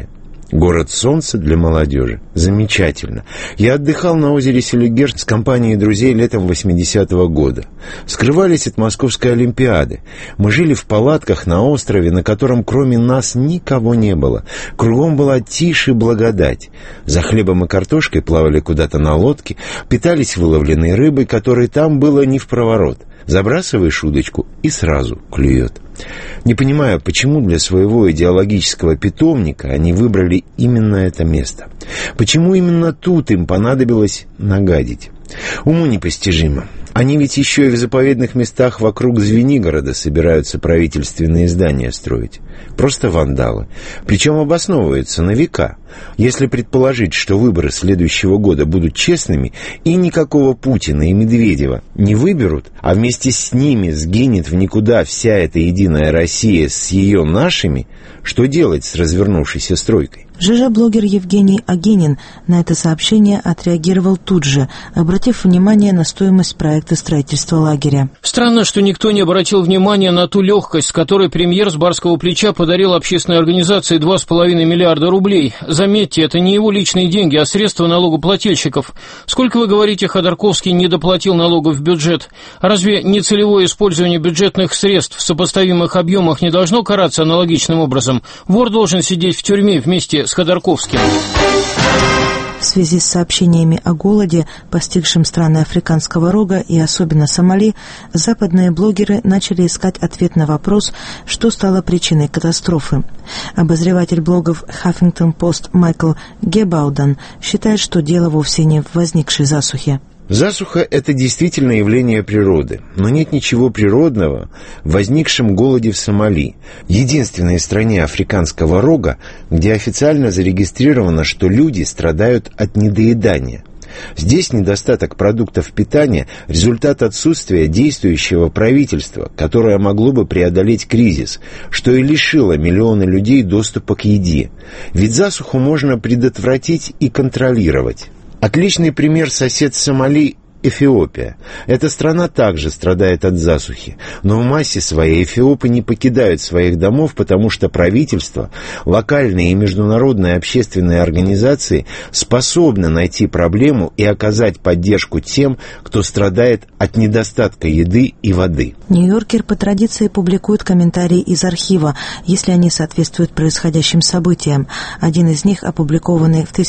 S19: Город солнца для молодежи. Замечательно. Я отдыхал на озере Селигер с компанией друзей летом 80-го года. Скрывались от Московской Олимпиады. Мы жили в палатках на острове, на котором кроме нас никого не было. Кругом была тишь и благодать. За хлебом и картошкой плавали куда-то на лодке, питались выловленной рыбой, которой там было не впроворот. Забрасываешь удочку и сразу клюет. Не понимаю, почему для своего идеологического питомника они выбрали именно это место. Почему именно тут им понадобилось нагадить? Уму непостижимо. Они ведь еще и в заповедных местах вокруг Звенигорода собираются правительственные здания строить. Просто вандалы. Причем обосновываются на века. Если предположить, что выборы следующего года будут честными, и никакого Путина и Медведева не выберут, а вместе с ними сгинет в никуда вся эта единая Россия с ее нашими, что делать с развернувшейся стройкой?
S17: ЖЖ-блогер Евгений Агенин на это сообщение отреагировал тут же, обратив внимание на стоимость проекта строительства лагеря.
S20: Странно, что никто не обратил внимания на ту легкость, с которой премьер с барского плеча подарил общественной организации 2,5 миллиарда рублей. Заметьте, это не его личные деньги, а средства налогоплательщиков. Сколько, вы говорите, Ходорковский не доплатил налогов в бюджет? Разве нецелевое использование бюджетных средств в сопоставимых объемах не должно караться аналогичным образом? Вор должен сидеть в тюрьме вместе с Ходорковским.
S17: В связи с сообщениями о голоде, постигшем страны Африканского рога и особенно Сомали, западные блогеры начали искать ответ на вопрос, что стало причиной катастрофы. Обозреватель блогов Huffington Post Майкл Гебаудан считает, что дело вовсе не в возникшей засухе.
S19: Засуха – это действительно явление природы, но нет ничего природного в возникшем голоде в Сомали, единственной стране Африканского рога, где официально зарегистрировано, что люди страдают от недоедания. Здесь недостаток продуктов питания – результат отсутствия действующего правительства, которое могло бы преодолеть кризис, что и лишило миллионы людей доступа к еде. Ведь засуху можно предотвратить и контролировать. Отличный пример сосед Сомали – Эфиопия. Эта страна также страдает от засухи, но в массе своей эфиопы не покидают своих домов, потому что правительство, локальные и международные общественные организации способны найти проблему и оказать поддержку тем, кто страдает от недостатка еды и воды.
S17: Нью-Йоркер по традиции публикует комментарии из архива, если они соответствуют происходящим событиям. Один из них, опубликованный в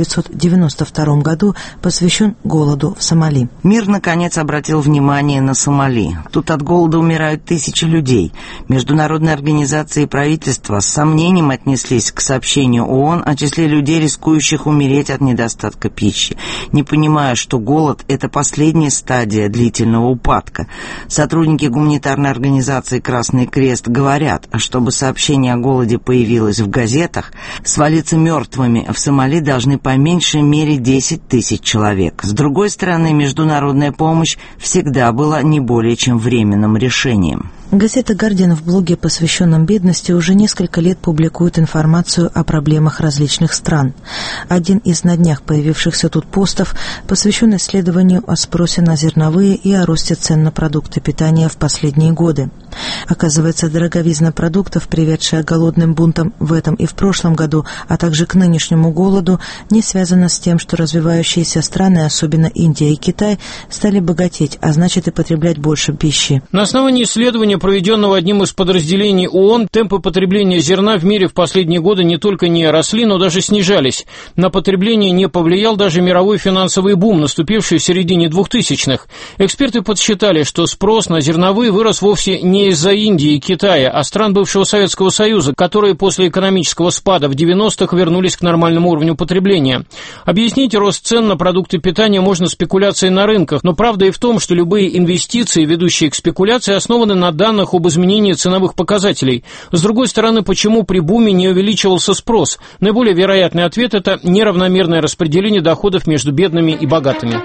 S17: 1992 году, посвящен голоду в Сомали.
S18: Мир, наконец, обратил внимание на Сомали. Тут от голода умирают тысячи людей. Международные организации и правительства с сомнением отнеслись к сообщению ООН о числе людей, рискующих умереть от недостатка пищи, не понимая, что голод – это последняя стадия длительного упадка. Сотрудники гуманитарной организации «Красный крест» говорят, чтобы сообщение о голоде появилось в газетах, свалиться мертвыми в Сомали должны по меньшей мере 10 тысяч человек. С другой стороны, международная помощь всегда была не более чем временным решением.
S17: Газета «Гардиан» в блоге, посвященном бедности, уже несколько лет публикует информацию о проблемах различных стран. Один из на днях появившихся тут постов посвящен исследованию о спросе на зерновые и о росте цен на продукты питания в последние годы. Оказывается, дороговизна продуктов, приведшая к голодным бунтам в этом и в прошлом году, а также к нынешнему голоду, не связана с тем, что развивающиеся страны, особенно Индия и Китай, стали богатеть, а значит и потреблять больше пищи.
S20: На основании исследования, проведенного одним из подразделений ООН, темпы потребления зерна в мире в последние годы не только не росли, но даже снижались. На потребление не повлиял даже мировой финансовый бум, наступивший в середине 2000-х. Эксперты подсчитали, что спрос на зерновые вырос вовсе не из-за Индии и Китая, а стран бывшего Советского Союза, которые после экономического спада в 90-х вернулись к нормальному уровню потребления. Объяснить рост цен на продукты питания можно спекуляцией на рынках, но правда и в том, что любые инвестиции, ведущие к спекуляции, основаны на данных об изменении ценовых показателей. С другой стороны, почему при буме не увеличивался спрос? Наиболее вероятный ответ – это неравномерное распределение доходов между бедными и богатыми.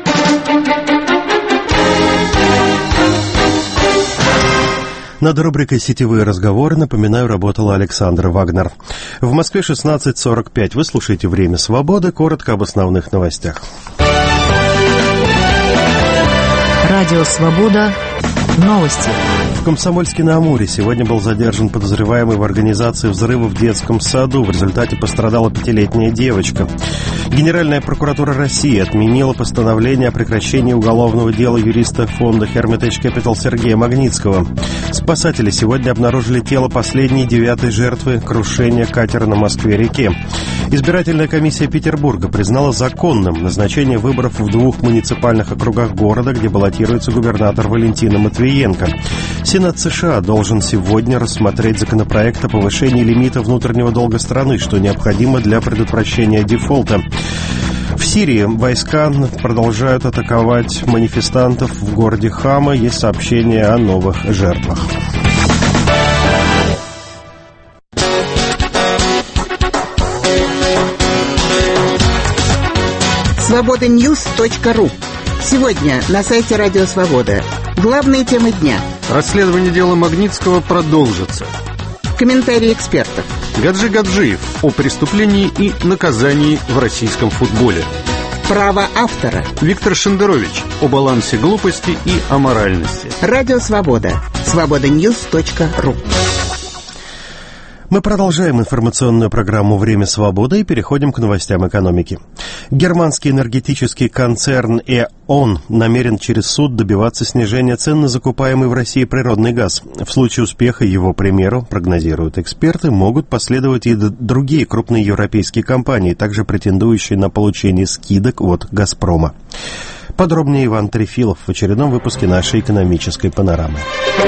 S1: Над рубрикой «Сетевые разговоры», напоминаю, работала Александра Вагнер. В Москве 16:45. Вы слушаете «Время свободы». Коротко об основных новостях.
S5: Радио «Свобода».
S17: Новости.
S1: В Комсомольске-на-Амуре сегодня был задержан подозреваемый в организации взрыва в детском саду. В результате пострадала 5-летняя девочка. Генеральная прокуратура России отменила постановление о прекращении уголовного дела юриста фонда Hermitage Capital Сергея Магнитского. Спасатели сегодня обнаружили тело последней 9-й жертвы крушения катера на Москве-реке. Избирательная комиссия Петербурга признала законным назначение выборов в 2 муниципальных округах города, где баллотируется губернатор Валентина Матвиенко. Сенат США должен сегодня рассмотреть законопроект о повышении лимита внутреннего долга страны, что необходимо для предотвращения дефолта. В Сирии войска продолжают атаковать манифестантов в городе Хама. Есть сообщения о новых жертвах.
S21: Свобода-Ньюс.ру. Сегодня на сайте Радио Свобода. Главные темы дня.
S22: Расследование дела Магнитского продолжится.
S21: Комментарии экспертов.
S22: Гаджи Гаджиев о преступлении и наказании в российском футболе.
S21: Право автора.
S22: Виктор Шендерович о балансе глупости и аморальности.
S21: Радио Свобода. Свобода-Ньюс.ру.
S1: Мы продолжаем информационную программу «Время свободы» и переходим к новостям экономики. Германский энергетический концерн E.ON намерен через суд добиваться снижения цен на закупаемый в России природный газ. В случае успеха его примеру, прогнозируют эксперты, могут последовать и другие крупные европейские компании, также претендующие на получение скидок от «Газпрома». Подробнее Иван Трефилов в очередном выпуске нашей экономической панорамы.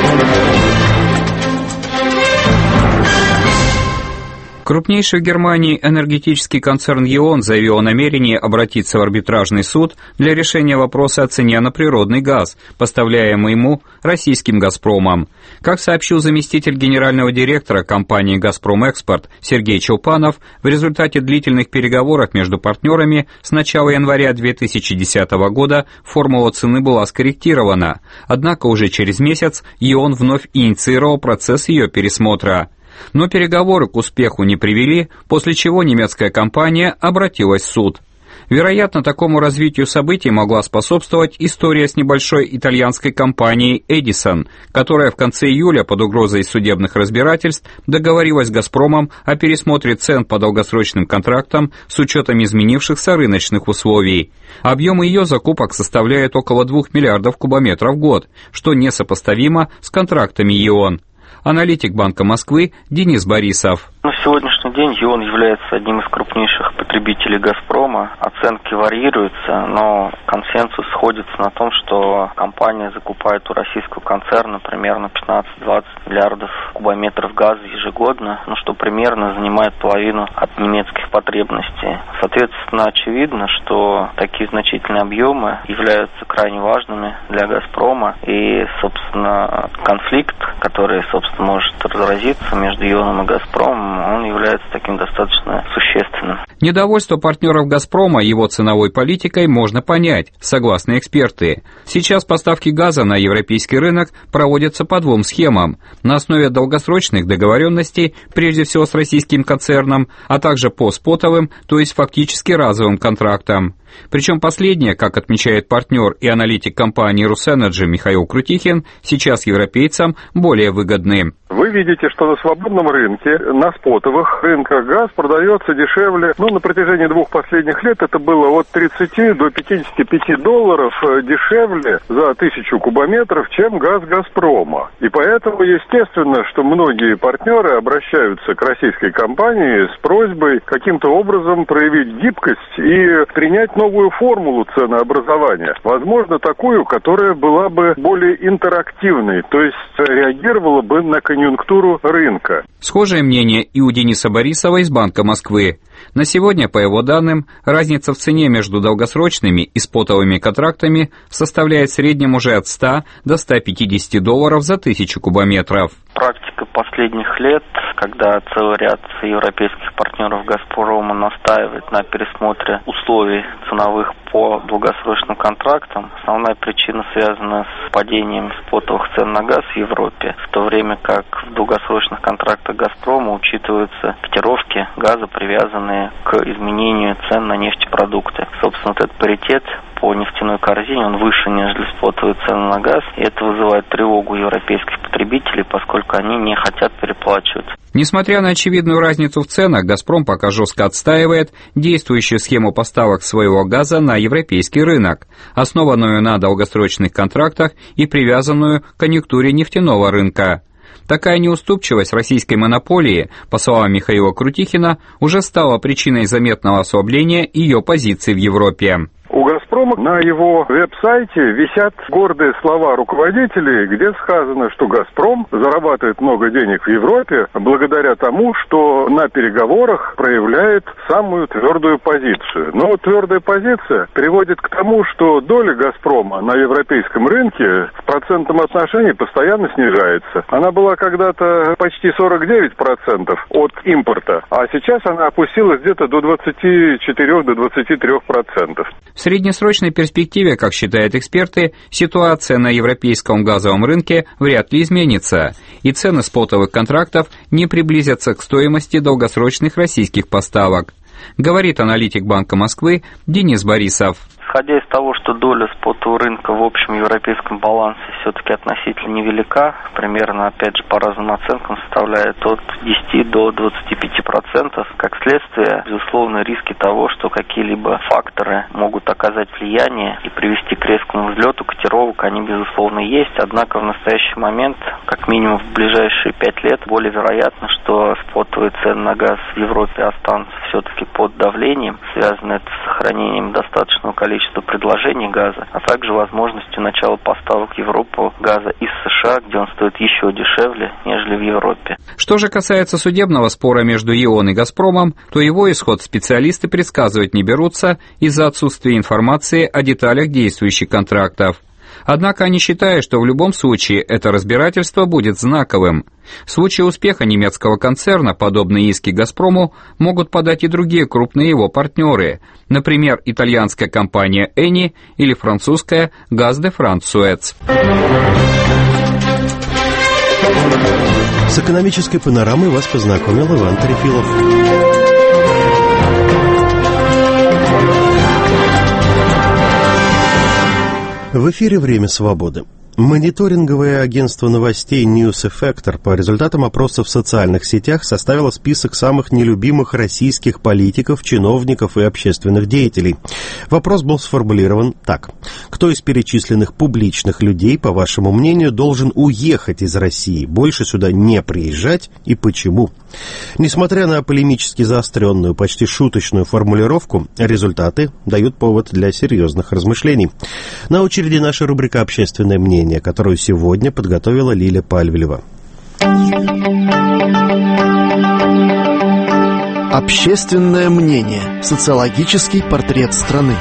S23: Крупнейший в Германии энергетический концерн E.ON заявил о намерении обратиться в арбитражный суд для решения вопроса о цене на природный газ, поставляемый ему российским «Газпромом». Как сообщил заместитель генерального директора компании «Газпром Экспорт» Сергей Челпанов, в результате длительных переговоров между партнерами с начала января 2010 года формула цены была скорректирована. Однако уже через месяц E.ON вновь инициировал процесс ее пересмотра. Но переговоры к успеху не привели, после чего немецкая компания обратилась в суд. Вероятно, такому развитию событий могла способствовать история с небольшой итальянской компанией Edison, которая в конце июля под угрозой судебных разбирательств договорилась с «Газпромом» о пересмотре цен по долгосрочным контрактам с учетом изменившихся рыночных условий. Объем ее закупок составляет около 2 миллиардов кубометров в год, что несопоставимо с контрактами E.ON. Аналитик Банка Москвы Денис Борисов.
S24: На сегодняшний день E.ON является одним из крупнейших потребителей «Газпрома». Оценки варьируются, но консенсус сходится на том, что компания закупает у российского концерна примерно 15-20 миллиардов кубометров газа ежегодно, что примерно занимает половину от немецких потребностей. Соответственно, очевидно, что такие значительные объемы являются крайне важными для «Газпрома», и, собственно, конфликт, который, может разразиться между E.ON и «Газпромом», он является таким достаточно существенным.
S23: Недовольство партнеров «Газпрома» его ценовой политикой можно понять, согласно эксперты. Сейчас поставки газа на европейский рынок проводятся по 2 схемам: на основе долгосрочных договоренностей, прежде всего с российским концерном, а также по спотовым, то есть фактически разовым контрактам. Причем последнее, как отмечает партнер и аналитик компании «Русэнерджи» Михаил Крутихин, сейчас европейцам более выгодны.
S25: Вы видите, что на свободном рынке, на спотовых рынках газ продается дешевле. На протяжении 2 последних лет это было от 30 до 55 долларов дешевле за 1000 кубометров, чем газ «Газпрома». И поэтому, естественно, что многие партнеры обращаются к российской компании с просьбой каким-то образом проявить гибкость и принять новую формулу ценообразования. Возможно, такую, которая была бы более интерактивной, то есть реагировала бы на конъюнктуру рынка.
S23: Схожее мнение и у Дениса Борисова из Банка Москвы. На сегодня, по его данным, разница в цене между долгосрочными и спотовыми контрактами составляет в среднем уже от 100 до 150 долларов за 1000 кубометров.
S24: Практика последних лет, когда целый ряд европейских партнеров «Газпрома» настаивает на пересмотре условий ценовых по долгосрочным контрактам. Основная причина связана с падением спотовых цен на газ в Европе, в то время как в долгосрочных контрактах «Газпрома» учитываются котировки газа, привязанные к изменению цен на нефтепродукты. Собственно, этот паритет по нефтяной корзине, он выше, нежели спотовые цены на газ, и это вызывает тревогу европейских потребителей, поскольку они не хотят переплачивать.
S23: Несмотря на очевидную разницу в ценах, «Газпром» пока жестко отстаивает действующую схему поставок своего газа на европейский рынок, основанную на долгосрочных контрактах и привязанную к конъюнктуре нефтяного рынка. Такая неуступчивость российской монополии, по словам Михаила Крутихина, уже стала причиной заметного ослабления ее позиций в Европе.
S25: У «Газпрома» на его веб-сайте висят гордые слова руководителей, где сказано, что «Газпром» зарабатывает много денег в Европе благодаря тому, что на переговорах проявляет самую твердую позицию. Но твердая позиция приводит к тому, что доля «Газпрома» на европейском рынке в процентном отношении постоянно снижается. Она была когда-то почти 49% от импорта, а сейчас она опустилась где-то до 24-23%.
S23: В среднесрочной перспективе, как считают эксперты, ситуация на европейском газовом рынке вряд ли изменится, и цены спотовых контрактов не приблизятся к стоимости долгосрочных российских поставок, говорит аналитик Банка Москвы Денис Борисов.
S24: Исходя из того, что доля спотового рынка в общем европейском балансе все-таки относительно невелика, примерно, опять же, по разным оценкам составляет от 10 до 25%, как следствие, безусловно, риски того, что какие-либо факторы могут оказать влияние и привести к резкому взлету котировок, они, безусловно, есть. Однако в настоящий момент, как минимум в ближайшие 5 лет, более вероятно, что спотовые цены на газ в Европе останутся все-таки под давлением, связано это с сохранением достаточного количества предложений газа, а также возможностью начала поставок в Европу газа из США, где он стоит еще дешевле, нежели в Европе.
S23: Что же касается судебного спора между ЕОН и «Газпромом», то его исход специалисты предсказывать не берутся из-за отсутствия информации о деталях действующих контрактов. Однако они считают, что в любом случае это разбирательство будет знаковым. В случае успеха немецкого концерна подобные иски «Газпрому» могут подать и другие крупные его партнеры, например, итальянская компания «Эни» или французская «Газ де Франс Суэц».
S1: С экономической панорамой вас познакомил Иван Трефилов. В эфире «Время свободы». Мониторинговое агентство новостей News Effector по результатам опросов в социальных сетях составило список самых нелюбимых российских политиков, чиновников и общественных деятелей. Вопрос был сформулирован так. Кто из перечисленных публичных людей, по вашему мнению, должен уехать из России, больше сюда не приезжать и почему? Несмотря на полемически заостренную, почти шуточную формулировку, результаты дают повод для серьезных размышлений. На очереди наша рубрика «Общественное мнение», которую сегодня подготовила Лиля Пальвелева.
S2: Общественное мнение. Социологический портрет страны.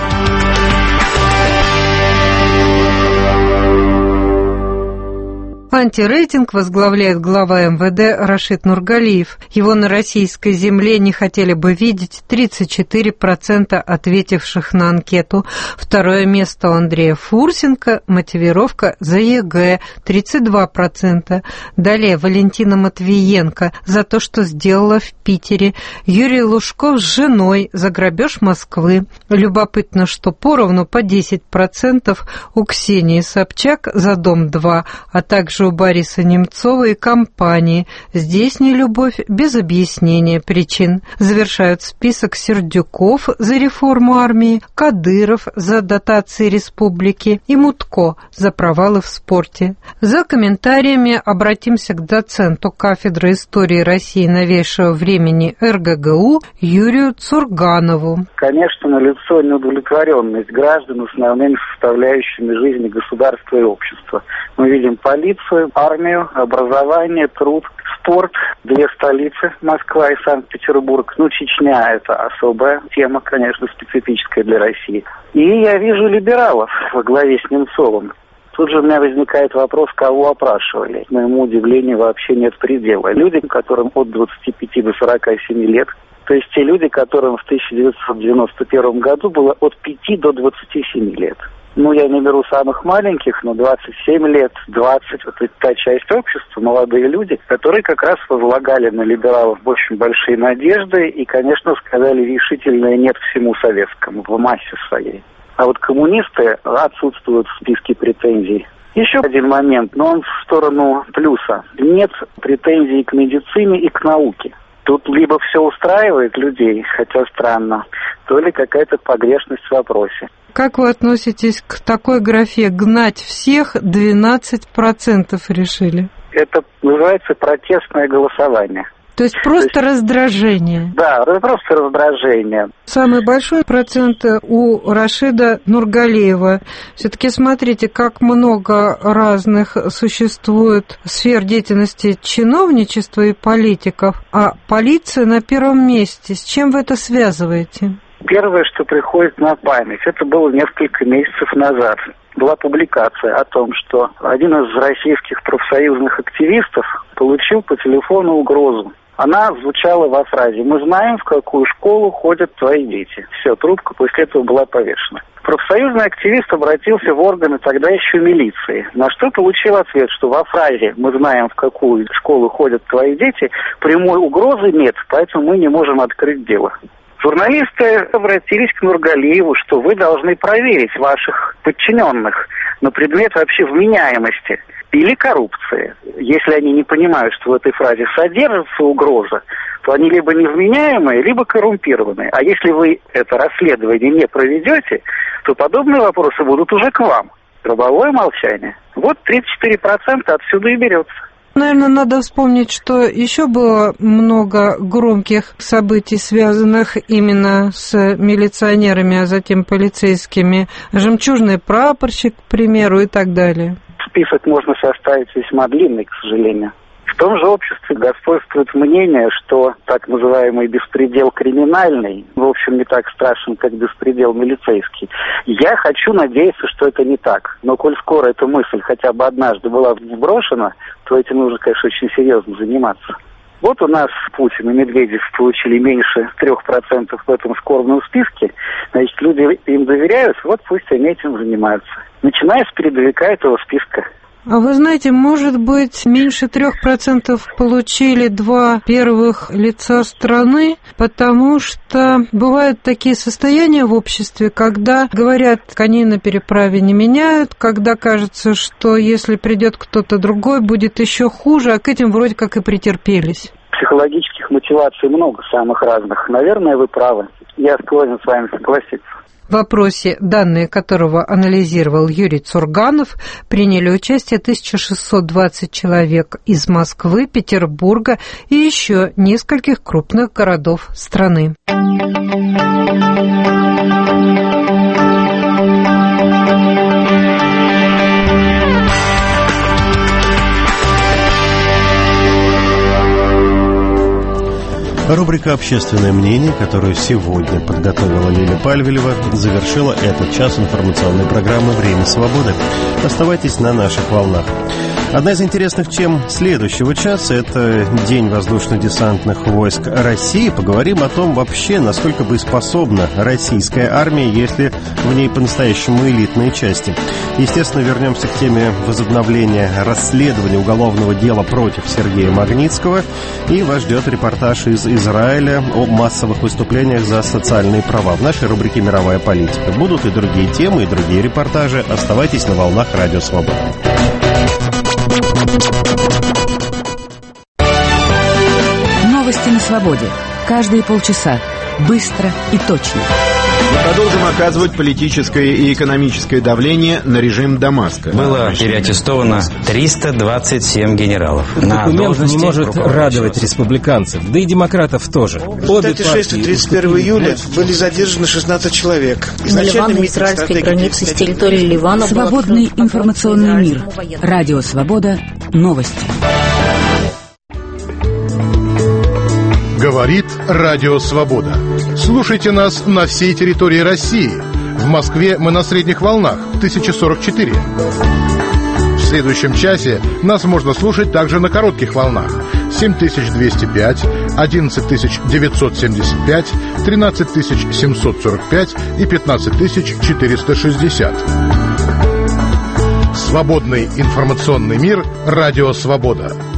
S3: Антирейтинг возглавляет глава МВД Рашид Нургалиев. Его на российской земле не хотели бы видеть 34% ответивших на анкету. Второе место у Андрея Фурсенко, мотивировка за ЕГЭ 32%. Далее Валентина Матвиенко за то, что сделала в Питере. Юрий Лужков с женой за грабеж Москвы. Любопытно, что поровну по 10% у Ксении Собчак за Дом-2, а также у Бориса Немцова и компании. Здесь нелюбовь без объяснения причин. Завершают список Сердюков за реформу армии, Кадыров за дотации республики и Мутко за провалы в спорте. За комментариями обратимся к доценту кафедры истории России новейшего времени РГГУ Юрию Цурганову.
S4: Конечно, налицо неудовлетворенность граждан основными составляющими жизни государства и общества. Мы видим полицию, армию, образование, труд, спорт, две столицы, Москва и Санкт-Петербург. Чечня – это особая тема, конечно, специфическая для России. И я вижу либералов во главе с Немцовым. Тут же у меня возникает вопрос, кого опрашивали. К моему удивлению, вообще нет предела. Людям, которым от 25 до 47 лет, То есть те люди, которым в 1991 году было от 5 до 27 лет. Ну, я не беру самых маленьких, но 27 лет, 20, это та часть общества, молодые люди, которые как раз возлагали на либералов очень большие надежды и, конечно, сказали решительное «нет» всему советскому в массе своей. А вот коммунисты отсутствуют в списке претензий. Еще один момент, но он в сторону плюса. Нет претензий к медицине и к науке. Тут либо все устраивает людей, хотя странно, то ли какая-то погрешность в вопросе.
S3: Как вы относитесь к такой графе «гнать всех» 12% решили?
S4: Это называется протестное голосование.
S3: То есть просто раздражение?
S4: Да, просто раздражение.
S3: Самый большой процент у Рашида Нургалиева. Все-таки смотрите, как много разных существует сфер деятельности чиновничества и политиков, а полиция на первом месте. С чем вы это связываете?
S4: Первое, что приходит на память, это было несколько месяцев назад. Была публикация о том, что один из российских профсоюзных активистов получил по телефону угрозу. Она звучала во фразе: «Мы знаем, в какую школу ходят твои дети». Все, трубка после этого была повешена. Профсоюзный активист обратился в органы тогда еще милиции, на что получил ответ, что во фразе «Мы знаем, в какую школу ходят твои дети» прямой угрозы нет, поэтому мы не можем открыть дело. Журналисты обратились к Нургалиеву, что вы должны проверить ваших подчиненных на предмет вообще вменяемости или коррупции. Если они не понимают, что в этой фразе содержится угроза, то они либо невменяемые, либо коррумпированные. А если вы это расследование не проведете, то подобные вопросы будут уже к вам. Гробовое молчание. Вот 34% отсюда и берется.
S3: Наверное, надо вспомнить, что еще было много громких событий, связанных именно с милиционерами, а затем полицейскими. Жемчужный прапорщик, к примеру, и так далее.
S4: Список можно составить весьма длинный, к сожалению. В том же обществе господствует мнение, что так называемый беспредел криминальный, в общем, не так страшен, как беспредел милицейский. Я хочу надеяться, что это не так. Но коль скоро эта мысль хотя бы однажды была вброшена, то этим нужно, конечно, очень серьезно заниматься. Вот у нас Путин и Медведев получили меньше 3% в этом скорбном списке. Значит, люди им доверяют, вот пусть они этим занимаются. Начиная с передовика этого списка.
S3: А вы знаете, может быть, меньше 3% получили два первых лица страны, потому что бывают такие состояния в обществе, когда говорят, коней на переправе не меняют, когда кажется, что если придет кто-то другой, будет еще хуже, а к этим вроде как и претерпелись.
S4: Психологических мотиваций много, самых разных. Наверное, вы правы. Я склонен с вами согласиться.
S3: В опросе, данные которого анализировал Юрий Цурганов, приняли участие 1620 человек из Москвы, Петербурга и еще нескольких крупных городов страны.
S1: Рубрика «Общественное мнение», которую сегодня подготовила Лиля Пальвелева, завершила этот час информационной программы «Время свободы». Оставайтесь на наших волнах. Одна из интересных тем следующего часа – это День воздушно-десантных войск России. Поговорим о том вообще, насколько боеспособна российская армия, если в ней по-настоящему элитные части. Естественно, вернемся к теме возобновления расследования уголовного дела против Сергея Магнитского. И вас ждет репортаж из Израиля о массовых выступлениях за социальные права. В нашей рубрике «Мировая политика» будут и другие темы, и другие репортажи. Оставайтесь на волнах Радио Свобода.
S6: Новости на свободе. Каждые полчаса. Быстро и точно.
S7: Мы продолжим оказывать политическое и экономическое давление на режим Дамаска.
S9: Было переаттестовано 327 генералов.
S11: Документ не может радовать республиканцев, да и демократов тоже.
S12: В результате шествия 31 июля были задержаны 16 человек.
S26: На ливано-израильской границе с территории Ливана.
S6: Свободный информационный мир. Радио Свобода. Новости.
S27: Говорит Радио Свобода. Слушайте нас на всей территории России. В Москве мы на средних волнах 1044. В следующем часе нас можно слушать также на коротких волнах: 7205, 11975, 13745 и 15460. Свободный информационный мир. Радио Свобода.